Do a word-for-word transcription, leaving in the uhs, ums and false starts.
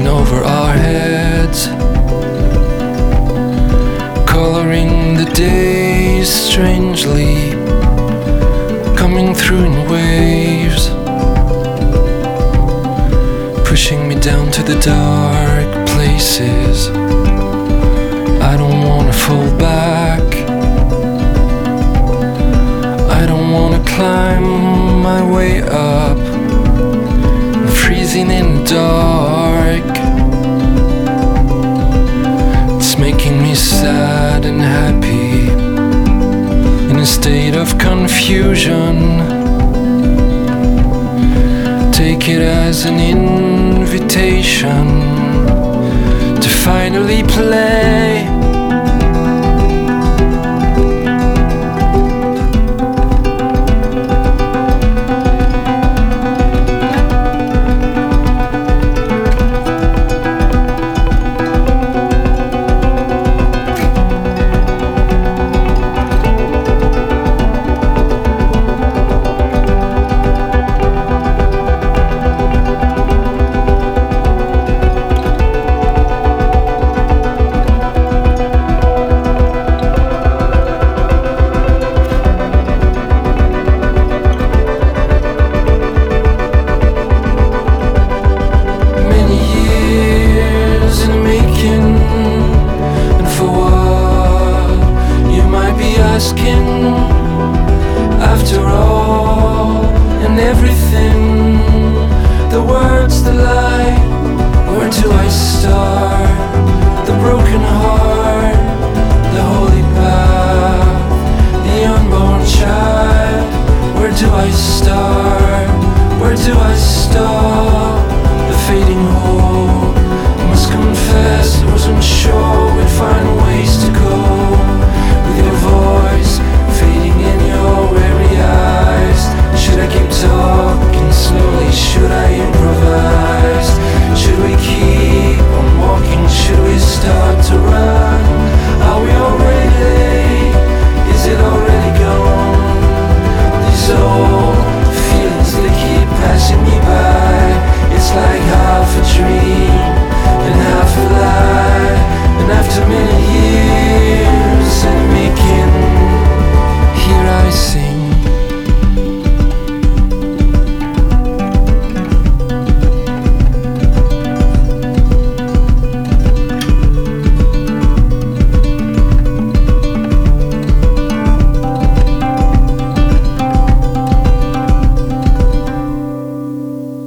over our heads, coloring the days strangely, coming through in waves, pushing me down to the dark places. I don't wanna fall back, I don't wanna climb my way up, freezing in the dark. It's making me sad and happy, in a state of confusion. Take it as an invitation to finally play